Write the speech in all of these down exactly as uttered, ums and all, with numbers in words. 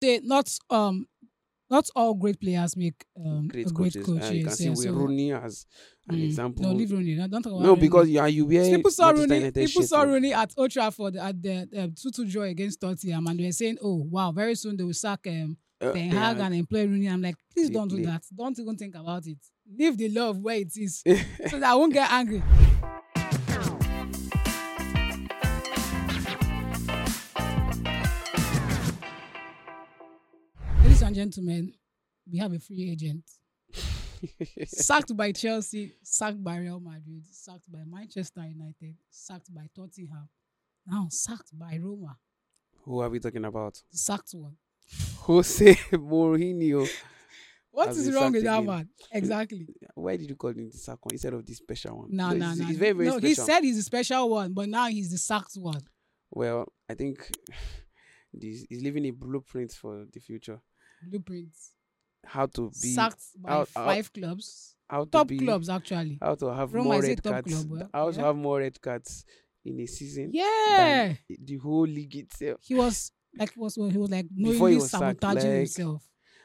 they not um not all great players make um Great a great coaches. coach. And you can Yes, see yeah. with So Rooney as an mm, example. no, leave Rooney. No, don't talk about No, Rooney. because you are you wear People saw Manchester Rooney. United People shit. saw oh. Rooney at Old Trafford at the um, two two draw against Tottenham, and they were saying, "Oh, wow, very soon they will sack um, Uh, Ten Ten Hag Hag. and employ Rooney." I'm like, please They don't do play. that. Don't even think about it. Leave the love where it is, so that I won't get angry. Ladies and gentlemen, we have a free agent. Sacked by Chelsea, sacked by Real Madrid, sacked by Manchester United, sacked by Tottenham, now sacked by Roma. Who are we talking about? The sacked one. Jose Mourinho. What Has is been wrong sacked with that again. man? Exactly. Why did you call him the sack one instead of this special one? No, no, it's, no. it's very, very no, special. he said he's a special one, but now he's the sacked one. Well, I think this is leaving a blueprint for the future. Blueprints. How to be Sacked by out- five clubs. how to Top be clubs, actually. how to have Roma more is a red top cards. club, well, how to yeah. have more red cards in a season Yeah. than the whole league itself. He was like, was he was like Before he knowingly was sacked, sabotaging like- himself.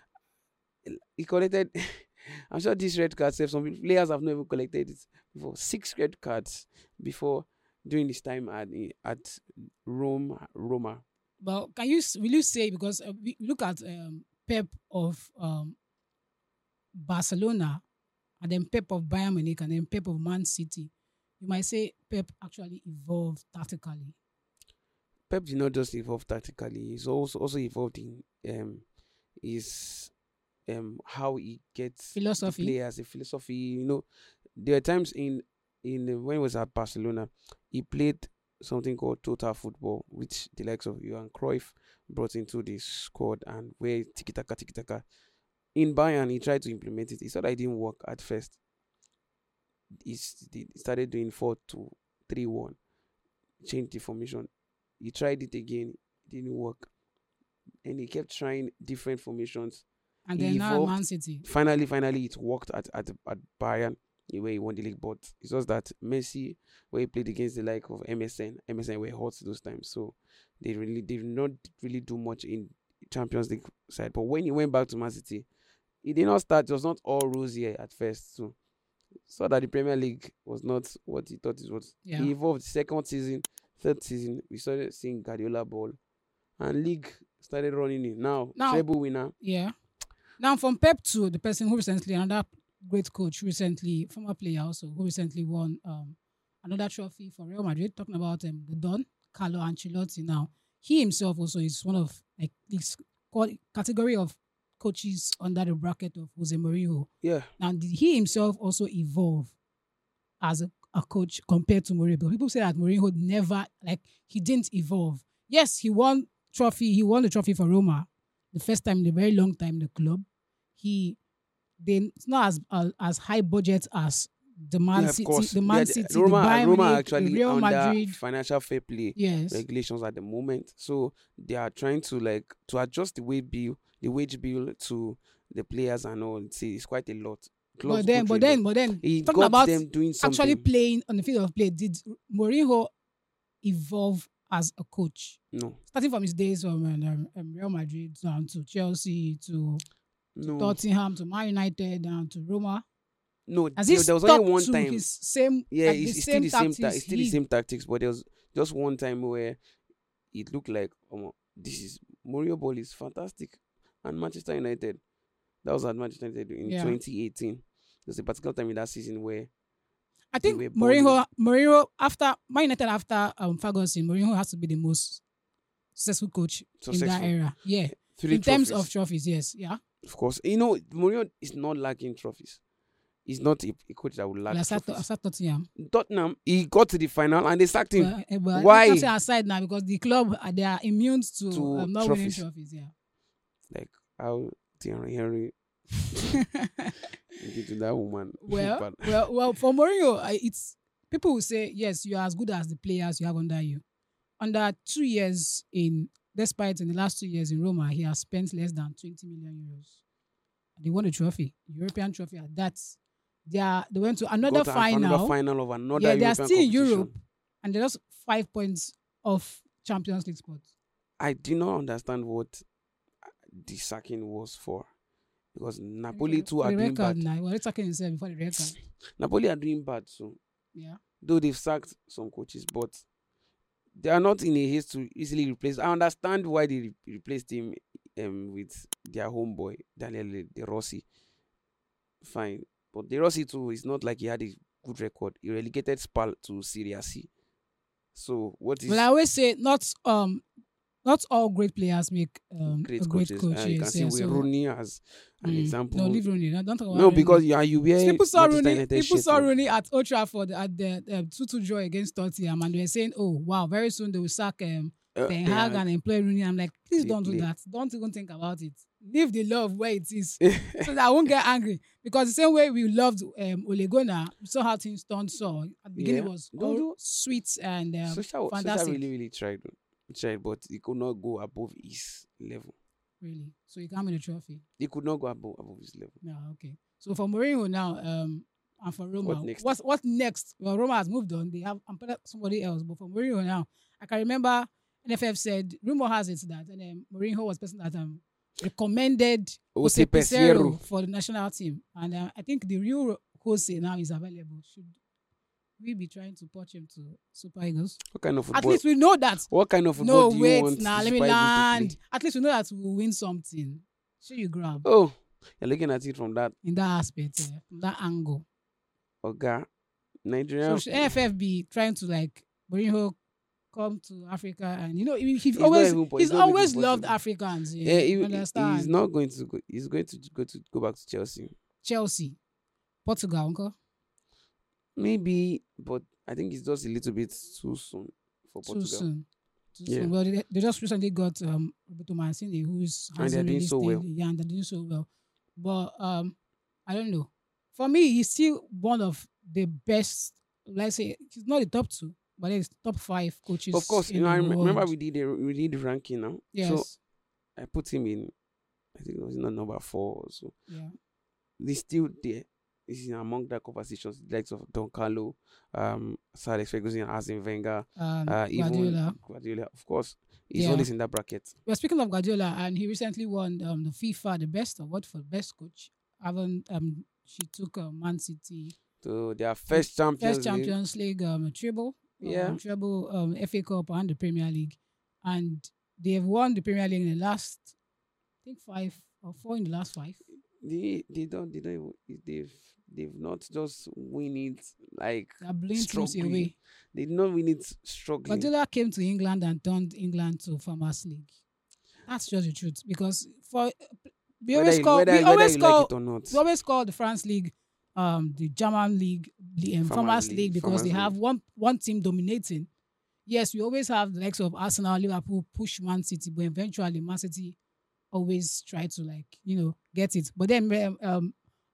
He collected. I'm sure this red card, some players have not even collected it before. Six red cards before during his time at at Rome, Roma. But can you s- will you say, because uh, we look at um, Pep of um, Barcelona, and then Pep of Bayern Munich, and then Pep of Man City, you might say Pep actually evolved tactically. Pep did not just evolve tactically; he's also also evolved in um his um how he gets the Philosophy. players, the philosophy. You know, there are times in in uh, when he was at Barcelona, he played something called total football, which the likes of Johan Cruyff brought into the squad, and where tiki taka tiki taka. In Bayern, he tried to implement it. He saw that it didn't work at first. He s- he started doing four two three one, changed the formation. He tried it again, it didn't work, and he kept trying different formations. And He then now at evolved. Man City. Finally, finally, it worked at at at Bayern, eh, where he won the league. But it's just that Messi, where he played against the like of M S N, M S N were hot those times, so they really did not really do much in Champions League side. But when he went back to Man City, he did not start. It was not all rosy at first, so saw that the Premier League was not what he thought it was. Yeah. He evolved. Second season, third season, we started seeing Guardiola ball, and league started running in. Now, Now- treble winner. Yeah. Now from Pep to the person who recently, another great coach recently, former player also, who recently won um another trophy for Real Madrid, talking about um, the Don, Carlo Ancelotti. Now, he himself also is one of like this called category of coaches under the bracket of Jose Mourinho. Yeah, Now, did he himself also evolve as a, a coach compared to Mourinho? But people say that Mourinho never, like, he didn't evolve. Yes, he won trophy. He won the trophy for Roma, the first time in a very long time in the club. He, then it's not as uh, as high budget as the Man yeah, of City, course. the Man Yeah, City, Roma, the Bayern Roma Munich, actually the Real under Madrid. financial fair play Yes, regulations at the moment, so they are trying to like to adjust the wage bill, the wage bill to the players and all. See, it's quite a lot. Clubs but then, go but through a then, lot. but then, He talking got about them doing something. actually playing on the field of play, did Mourinho evolve as a coach? no, Starting from his days from um, um, Real Madrid down to Chelsea to no, Tottenham to Man United down to Roma. no. Has There, he there was stuck only one to time. his same? Yeah, like it's, the it's same still the same. Ta- tactics it's still the he- same tactics, but there was just one time where it looked like, oh, this is Mourinho ball is fantastic, and Manchester United. That was at Manchester United in Yeah. twenty eighteen. There's a particular time in that season where I they think were Mourinho, Mourinho after Man United after um, Ferguson, Mourinho has to be the most successful coach in Successful. that era. Yeah, three in terms trophies. of trophies, yes, yeah. Of course, you know Mourinho is not lacking trophies. He's not a, a coach that would lack Well, I start, I trophies. start Tottenham. Tottenham, he got to the final and they sacked him. Well, eh, well, Why? I'm saying aside now because the club uh, they are immune to, To um, not trophies. winning trophies. Yeah. Like how Thierry Henry did to that woman. Well, But well, well, for Mourinho, I- it's people will say yes, you are as good as the players you have under you. Under two years in, despite in the last two years in Roma, he has spent less than twenty million euros. They won a trophy, European trophy. At that, they are they went to another got a- final. another final of another yeah, they are European still in competition. Europe, and they're just five points off Champions League spots. I do not understand what the sacking was for. Because Napoli Anyway, too for are the doing record bad. now, well, let's talk himself before the record. Napoli are doing bad, so Yeah. though they've sacked some coaches, but they are not in a haste to easily replace. I understand why they re- replaced him um, with their homeboy Daniel De Rossi. Fine, but De Rossi too is not like he had a good record. He relegated Spal to Serie C. So what is Well, I always say not um not all great players make um great a great coaches? coach. Uh, you can Yes, see yeah. with So Rooney as an mm, example. no, leave Rooney. No, don't talk about No, Rooney. because you are you wear People saw Manchester Rooney. United People shirt saw now. Rooney at Old Trafford at the um, two two draw against Tottenham, and they were saying, "Oh, wow, very soon they will sack um, Uh, Ten Ten Hag Hag, and employ Rooney." I'm like, please they don't do play. that. Don't even think about it. Leave the love where it is, so that I won't get angry. Because the same way we loved um, Ole Gunnar, we saw how things turned. So at the beginning Yeah. it was No, all no. sweet and um, Social, Social fantastic. really, really tried, though. tried, but he could not go above his level. Really, so you can't win the trophy. He could not go above, above his level. Yeah, okay. So for Mourinho now, um, and for Roma, What next? what's what next? Well, Roma has moved on. They have I'm somebody else, but for Mourinho now, I can remember N F F said rumor has it that and um, Mourinho was the person that um recommended Jose Jose Peseiro. Peseiro for the national team, and uh, I think the real Jose now is available. Should we be trying to poach him to Super Eagles? What kind of At football? least we know that. What kind of football No, do you wait, want now the let me Super Eagles to land. play? At least we know that we will win something. Should you grab Oh, you're looking at it from that. in that aspect, uh, from that angle? Okay. Nigeria. So should N F F be trying to like Mourinho come to Africa and you know he, he's not always even po- he's it's not even always loved possible. Africans. You Yeah, he, understand? he's not going to go. He's going to go to go back to Chelsea. Chelsea, Portugal, uncle. Maybe, but I think it's just a little bit too soon for Too Portugal. soon. Too Yeah. soon. Well, they, they just recently got um Roberto Mancini, who's And has they're doing already so stayed- well. Yeah, and they're doing so well. But um, I don't know. For me, he's still one of the best. Let's say he's not the top two, but he's top five coaches. Of course, in you know. the I rem- remember world. we did a, we did the ranking now. Yes. So I put him in. I think it was not number four or so. yeah. He's still there. He's in among the conversations, the likes of Don Carlo, um, Sir Alex Ferguson, Arsene Wenger, Um, uh, even Guardiola. Guardiola. Of course, he's Yeah. always in that bracket. Well, speaking of Guardiola, and he recently won um, the FIFA the best award for best coach. Haven't um she took uh, Man City So their first Champions first League. Champions League um treble, Yeah. um, treble um F A Cup and the Premier League, and they have won the Premier League in the last I think five or four in the last five. They they don't they don't even, they've they've not just win it like They are blowing teams struggling. away. They did not win it struggling. Guardiola came to England and turned England to Farmers League. That's just the truth because for we Whether always you- call whether- we whether always you call like it or not. we always call the France League, um, the German League, the um, Farmers Farmers League, League because they Farmers have League. one one team dominating. Yes, we always have the likes of Arsenal, Liverpool push Man City, but eventually Man City always try to like you know get it. But then um, um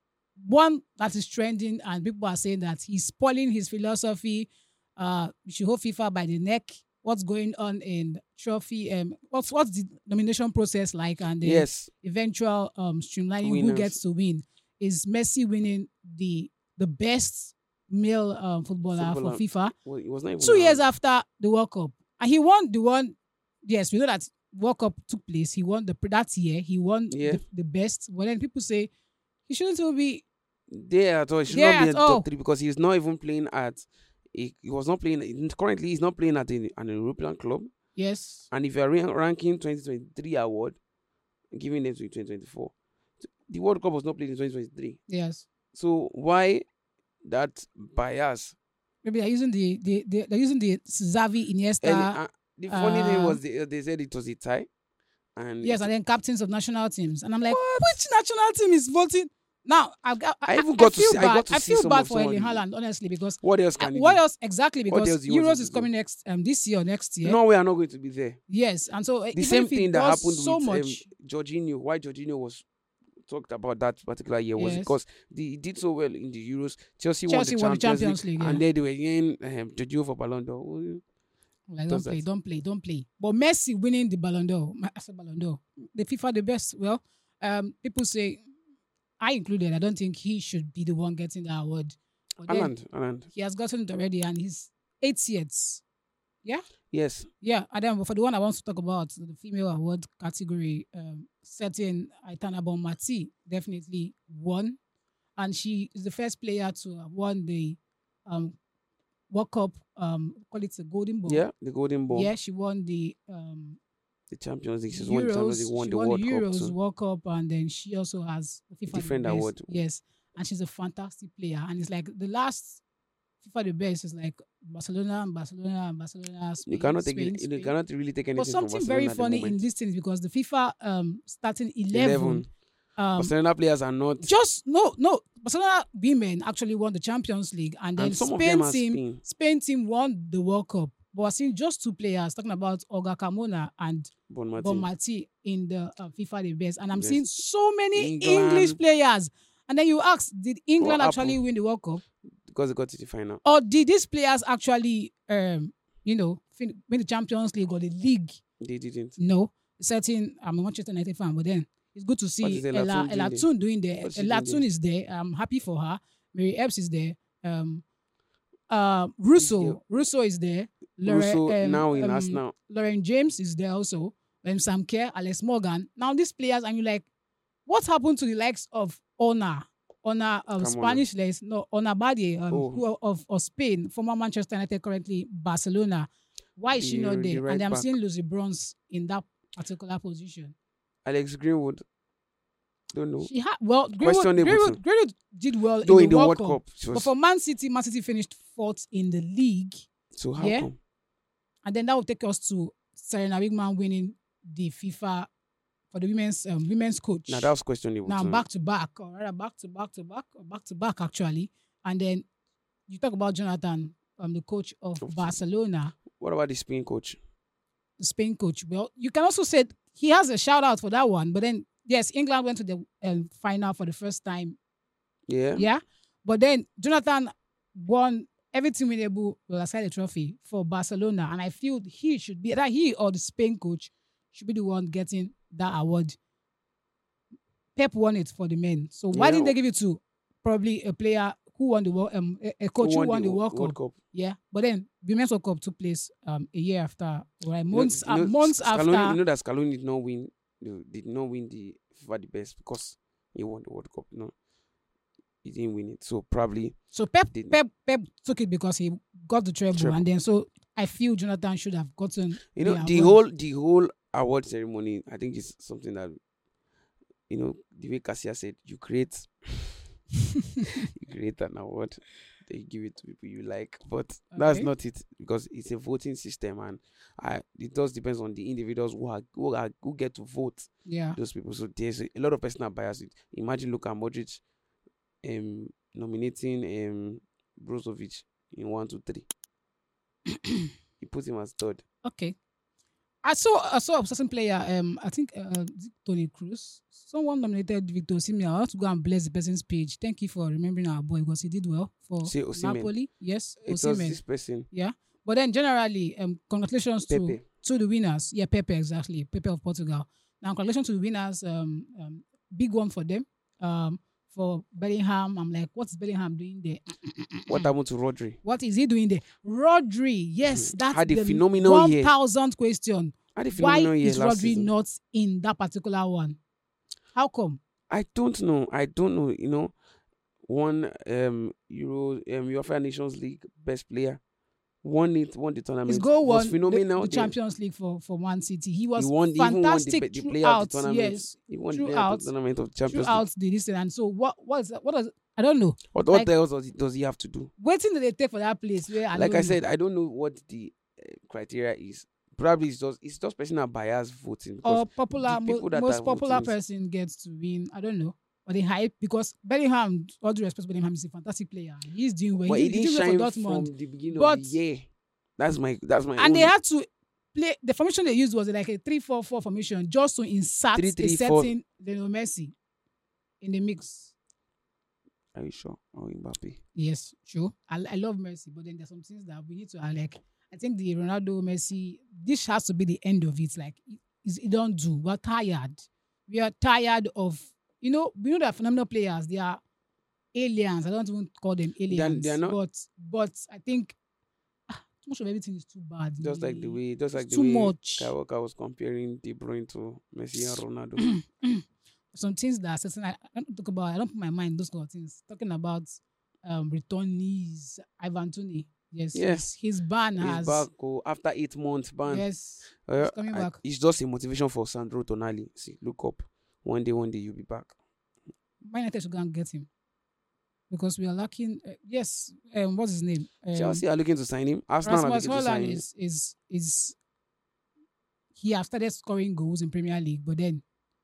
one that is trending and people are saying that he's spoiling his philosophy. Uh, we should hold FIFA by the neck. What's going on in trophy? Um, what's what's the nomination process like? And the Yes, eventual um streamlining who Winners. gets to win. Is Messi winning the the best male um, footballer, Footballer. for FIFA well, it was not even two years around. after the World Cup, and he won the one. Yes, we know that World Cup took place. He won the that year. He won Yeah. the, the best. But then people say he shouldn't even be. there at all. He should There not be at in the all. top three because he's not even playing at. He, he was not playing currently. He's not playing at a, an European club. Yes, And if you are rank- ranking twenty twenty-three award, giving them to twenty twenty-four, the World Cup was not played in twenty twenty-three. yes. So why that bias? Maybe they're using the, the, the they're using the Xavi, Iniesta. And, uh, the funny thing uh, was they, they said it was a tie, and Yes, and then captains of national teams. And I'm like, which national team is voting? Now, I've got, I even got to feel see- I bad. got to I see feel some bad of- for some of Erling the- Haaland, honestly, because what else uh, can he what do? else exactly? What Because else do you want him Euros to is do? coming next um this year or next year. No, we are not going to be there. Yes, and so The even same if he thing that does happened so with much. um, Jorginho. Why Jorginho was talked about that particular year was Yes. because the, he did so well in the Euros. Chelsea, Chelsea won won the Champions, the Champions League, and yeah. then they were in um, Jorginho for Ballon d'Or. Like, does don't play, that. don't play, don't play. But Messi winning the Ballon d'Or, Ma- I said Ballon d'Or, the FIFA the best. Well, um, people say, I included, I don't think he should be the one getting the award. But then Haaland, Haaland. he has gotten it already, and he's eight years. Yeah. Yes. Yeah, and then for the one I want to talk about, the female award category, um, certain Aitana Bonmati definitely won, and she is the first player to have won the um World Cup, um, call it a Golden Ball. Yeah, the Golden Ball. Yeah, she won the um The Champions League. She's won the Champions Euros. League, won She the won World the Cup Euros too. World Cup, and then she also has the FIFA the Different best. award. Yes, and she's a fantastic player. And it's like the last FIFA the best is like Barcelona and Barcelona and Barcelona. Spain, You cannot take Spain, it, Spain. you cannot really take anything But from something Barcelona very at the funny in moment. this thing is because the FIFA um starting eleven, eleven. um Barcelona players are not. just no no Barcelona women actually won the Champions League, and then And some of Spain them are team Spain. Spain team won the World Cup. But I've seen just two players talking about Olga Carmona and Bonmati. Bonmati in the uh, FIFA the best, and I'm Yes. seeing so many England. English players. And then you ask, did England What actually happened? win the World Cup, Because they got to the final. or did these players actually, um, you know, fin- win the Champions League or the league? They didn't. No, certain. I'm a Manchester United fan, but then it's good to see is Ella Ella Toon doing Ella there? Toon doing there. What is she Ella doing Toon there? is there. I'm happy for her. Mary Epps is there. Um, uh, Russo girl. Russo is there. Russo um, now in um, Arsenal. Lauren James is there also. Um, Sam Kerr, Alex Morgan. Now these players, and you're like, what happened to the likes of Ona? Ona um, Come on Spanish legs, no, Ona Badie, um, Oh. who of, of Spain, former Manchester United, currently Barcelona. Why is she The- not the there? right And I'm back. seeing Lucy Bronze in that particular position. Alex Greenwood. Don't know. She had well, Greenwood, Questionable Greenwood, too. Greenwood did well Though in the, World, Cup, Cup. she But was, for Man City, Man City finished fourth in the league. so how yeah. come? And then that will take us to Serena Wigman winning the FIFA for the women's um, women's coach. Now that was questionable. now too. back to back, or rather back to back to back, or back to back actually. And then you talk about Jonathan, um, the coach of Of- Barcelona, What about the Spain coach? the Spain coach. Well, you can also say he has a shout out for that one. But then yes, England went to the um, final for the first time. Yeah. Yeah, but then Jonathan won everything winnable will aside the trophy for Barcelona, and I feel he should be that he or the Spain coach should be the one getting that award. Pep won it for the men, so why Yeah. didn't they give it to probably a player who won the world, um, a, a coach who won, the, World, World Cup? Cup? Yeah, but then the Women's World Cup took place um a year after, right? You know- Months, you uh, know, months Scaloni, after. You know that Scaloni did not win. no, Did not win the FIFA the best because he won the World Cup. No, he didn't win it. So probably So Pep, didn't. Pep, Pep took it because he got the treble, Treble. and then so I feel Jonathan should have gotten. you know the the award. whole the whole award ceremony. I think is something that you know the way Cassia said. You create, you create an award. Then you give it to people you like, but that's Okay. not it because it's a voting system, and I it does depends on the individuals who are who are who get to vote. Yeah. Those people. So there's a, a lot of personal bias. Imagine Luka Modric um nominating um Brozovic in one, two, three. He put him as third. Okay. I saw I saw a certain player. Um, I think uh, is it Tony Cruz. Someone nominated Victor Osimhen. I want to go and bless the person's page. Thank you for remembering our boy because he did well for Say Osimhen. Napoli. Yes, It was Osimhen. this person, But then generally, um, congratulations to Pepe. to the winners. Yeah, Pepe exactly. Pepe of Portugal. Now, congratulations to the winners. Um, um, big one for them. Um, for Bellingham, I'm like, what's Bellingham doing there? What happened to Rodri? What is he doing there? Rodri, yes, that's Had a the phenomenal one year. thousandth question. Had a Why phenomenal year is last Rodri season. not in that particular one? How come? I don't know. I don't know. You know, one um Euro um UEFA Nations League best player, won it, won the tournament. His goal was won phenomenal. the, the then. Champions League for, for Man City. He was he won, he even won the, fantastic be- the player of throughout. the tournament. Yes, he won the player throughout- of the tournament of Champions throughout League. the distance. And so what? What is that? What does I don't know. What, what like- else does he, does he have to do? Waiting that they take for that place where I Like don't I know. said, I don't know what the uh, criteria is. Probably it's just it's just personal bias voting. Because or popular, the mo- people that most are popular voting is- person gets to win. I don't know. Or they hype because Bellingham, all due respect, Bellingham is a fantastic player. He's doing well. but he, he did- didn't he shine did well for from Dortmund. the beginning But- of the year. That's my that's my. And they own- had to play. The formation they used was like a three four four formation just to insert Three, a three, four. certain Lionel Messi in the mix. Are you sure? Oh, Mbappe. Yes, sure. I, I love Messi, but then there's some things that we need to uh, like. I think the Ronaldo Messi, this has to be the end of it. Like, it, it's- it don't do. We're tired. We are tired of, you know, we know that phenomenal players, they are aliens. I don't even call them aliens. they are not- But, but I think ah, too much of everything is too bad. Just like the way, just like it's the too way much. Kyle Walker was comparing De Bruyne to Messi and Ronaldo. Some things that certain I, I don't talk about. I don't put my mind in those kind of things. Talking about um returnees, Ivan Toney. Yes, Yeah. his, his ban He's has back oh, after eight months ban. yes, Uh, he's coming I- back. It's just a motivation for Sandro Tonali. See, look up. One day, one day you'll be back. Man United should go and get him because we are lacking. Uh, yes, um, what's his name? Um, Chelsea are looking to sign him. Arsenal are Rasmus looking to sign Holland him. is is is he has started scoring goals in Premier League, but then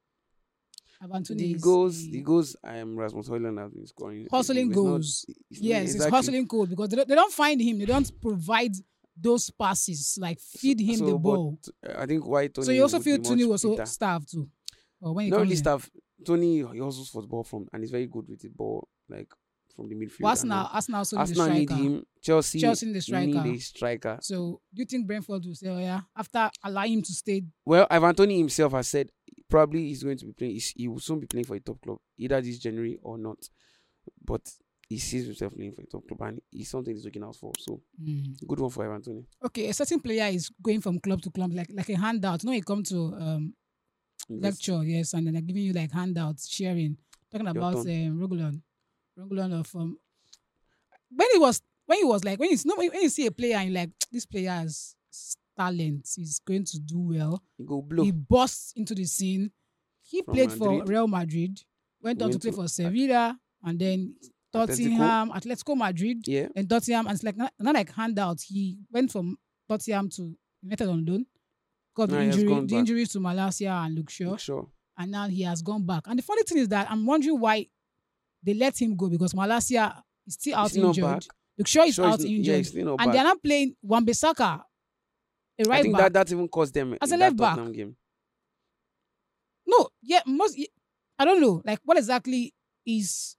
Ivan Toney The is goals, a- the goals. Um, Rasmus Højlund has been scoring. hustling It's not- goals. it's- Yes, it's exactly. hustling goal because they don't, they don't find him. They don't provide those passes like feed him So, the but, ball. uh, I think why Tony. So you also would feel be Tony much was so fitter. starved too. Or when he Not comes really in. staff. Tony he hustles for the ball from and he's very good with the ball, like from the midfield. But and Arsenal, all. Arsenal also need a Arsenal need striker. him. Chelsea, Chelsea need a striker. need a striker. So do you think Brentford will say, oh yeah, after allowing him to stay? Well, Ivan Toney himself has said probably he's going to be playing. he's- He will soon be playing for a top club, either this January or not. But he sees himself playing for a top club, and it's something he's looking out for. So Hmm. good one for Ivan Toney. Okay, a certain player is going from club to club like like a handout. You know, you come to um Invest- lecture, yes, and then they're giving you like handouts, sharing, talking Your about um, turn. Regulon, Regulon of um, when he was when he was like when you no when you see a player and you're like this player has talent, he's going to do well. He go blow. He bursts into the scene. He From played for Madrid. Real Madrid, went on to Went play to for Sevilla, and then Tottenham, Atletico Madrid, Yeah, and Tottenham, and it's like not, not like handouts. He went from Tottenham to United on loan. Got the Now he has injury, gone the back. injuries to Malasia and Luke Shaw, look sure. and now he has gone back. And the funny thing is that I'm wondering why they let him go because Malasia is still out He's not injured. back. Luke Shaw is Sure, out he's n- Yeah, injured, he's still not and back. they're not playing Wan-Bissaka, a I right think back. that that even cost them As in a that left back. Tottenham game. No, yeah, most. I don't know, like what exactly is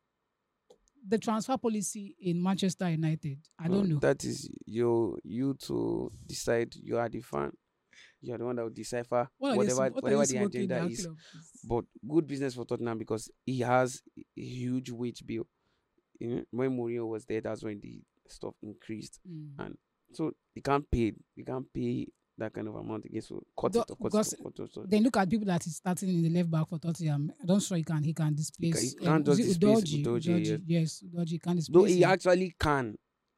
the transfer policy in Manchester United? I don't No, know. That is you you to decide. You are the fan. You are the one that will decipher What are they whatever sm- what are whatever they the smoking in agenda that is. club, please? But good business for Tottenham because he has a huge wage bill. You know, when Mourinho was there, that's when the stuff increased. Mm. And so he can't pay. He can't pay that kind of amount again. So cut Do- it. Cut because it. Cut it. Cut it. Then look at people that is starting in the left back for Tottenham. I don't sure he can. He can displace. he can't um, just is it displace Udogie? Udogie, Udogie, yes, Udogie can Though displace. he him. actually can,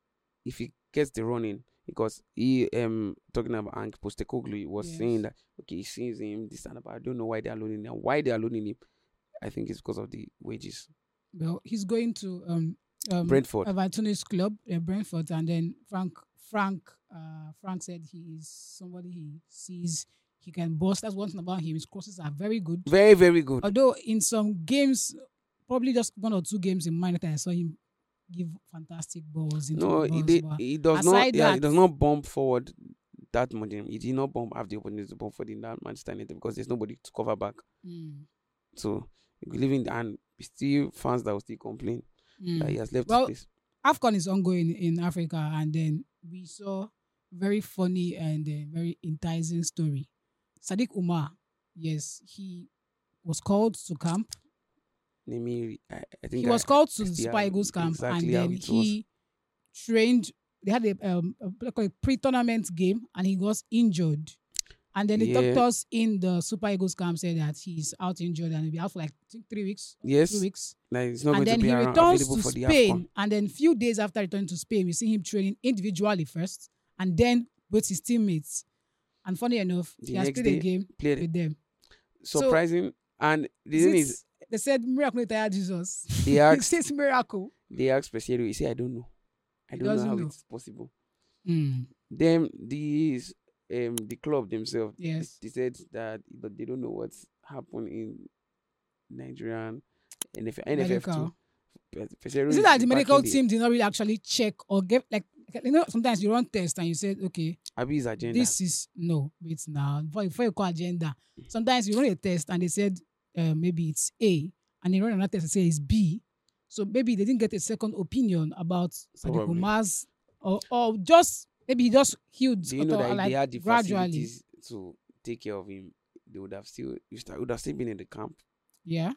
if he gets the running, because he um talking about Ange Postecoglou was Yes. saying that okay he sees him this and that, but I don't know why they are loaning him. Why they are loaning him? I think it's because of the wages. Well, he's going to um, um Brentford. Everton's club, uh, Brentford, and then Frank Frank uh Frank said he is somebody he sees he can boss. That's one thing about him. His crosses are very good. Very very good. Although in some games, probably just one or two games in mind that I saw him give fantastic balls into No, the he box, did. but He does aside not. Yeah, he that- does not bump forward that much. He did not bump have the opportunity to bump forward in that Manchester United because there's nobody to cover back. mm, So you live in and still fans that will still complain mm. that he has left Well, his place. AFCON is ongoing in Africa, and then we saw very funny and uh, very enticing story. Sadiq Umar, yes, he was called to camp. Let me. I, I think He I- was called to I the still Super have Eagles camp, exactly how and then it was. he trained. They had a, um, a, like a pre-tournament game, and he was injured. And then the Yeah. doctors in the Super Eagles camp said that he's out injured and he'll be out for like I think three weeks. Yes, Two weeks. like it's not And going then to be he around, returns available to for the Spain. AFCON. And then few days after returning to Spain, we see him training individually first, and then with his teammates. And funny enough, The he has next played a day, game Played it. with them. Surprising, and the Is thing it- is, they said miracle tired Jesus. they asked, It's miracle. they asked Pesero. He said, "I don't know. I He don't know doesn't how know. it's possible." Mm, Them, these, um, the club themselves, they- yes. they said that but they don't know what's happened in Nigerian N F L, N F F too. Medical. Pe- Pesero Is it that the back medical in the- team did not really actually check or get like you know sometimes you run tests and you said okay Abi's agenda? this is no wait now before, before you call agenda sometimes you run a test and they said uh, maybe it's A and they run another test and say it's B so maybe they didn't get a second opinion about Sadiq Probably. Umar's or or just maybe he just healed Do you know or, that if like, they had the gradually facilities to take care of him, they would have still, he would have still been in the camp. yeah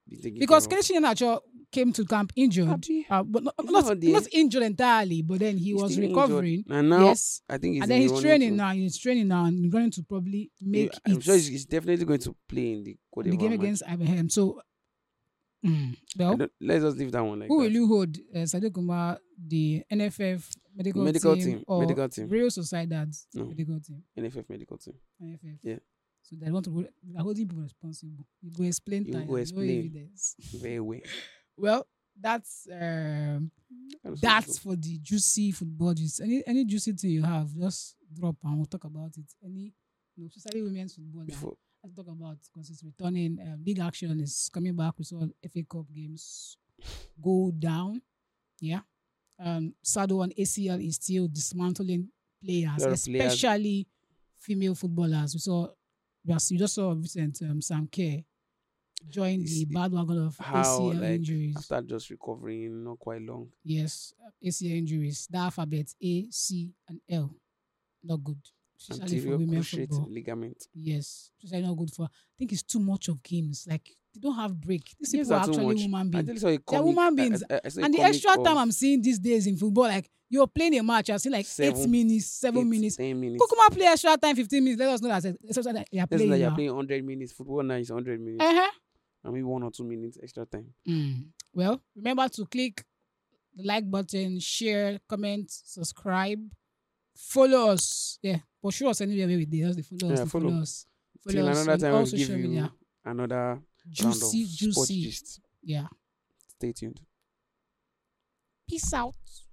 be taken Because care of. Kelechi Iheanacho came to camp injured, Abi, uh, but not, he's not, not there. not injured entirely, but then he He's was still injured. recovering. And now yes, I think he's and then in he's running training to- now. He's training now and running to probably make Yeah, I'm it sure he's, he's definitely going to play in the Cote in the game d'Ivoire match. against Ibrahim. So, mm, I well, don't- Let's just leave that one like who will that. you hold? Uh, Sadiq Kumar, the N F F medical, Medical team, team, or medical team. Real Sociedad's No. medical team? N F F medical team. N F F. Yeah. So they want to hold, they are holding people responsible. You go explain. You tire, go no explain. evidence. Very well. Well, that's um, That's that's for the juicy football gist. Any any juicy thing you have, just drop and we'll talk about it. Any, you know, especially women's football. now, before. Let's talk about because it's returning. Um, big action is coming back. We saw F A Cup games go down. Yeah. Um, Sado and A C L is still dismantling players, Lot of players. especially female footballers. We saw, yes, you just saw recent um, Sam Kerr join It's- the bandwagon of How A C L like injuries. after just recovering not quite long. Yes, A C L injuries. The alphabet A, C, and L. Not good. Especially for Anterior women cruciate football. ligament. Yes, especially not good for. I think it's too much of games. Like they don't have break. These Yes, people are are too actually much. human I beings. just saw a They're comic, human I- beings. I- I saw a And the comic extra time of I'm seeing these days in football, like you're playing a match, I've seen like eight Seven, minutes, seven eight, minutes. ten minutes. Kukuma play extra time, fifteen minutes. Let us know that it's extra time you're Let's playing. say you're now. playing one hundred minutes. Football now is one hundred minutes. Uh-huh. I mean one or two minutes extra time. Mm. Well, remember to click the like button, share, comment, subscribe, follow us. Yeah, but show us anywhere where we did. Just follow us, Yeah, they follow. follow us. Till Follow us another on time all we'll give social you media. another round Juicy, of sports juicy. gist. Yeah. Stay tuned. Peace out.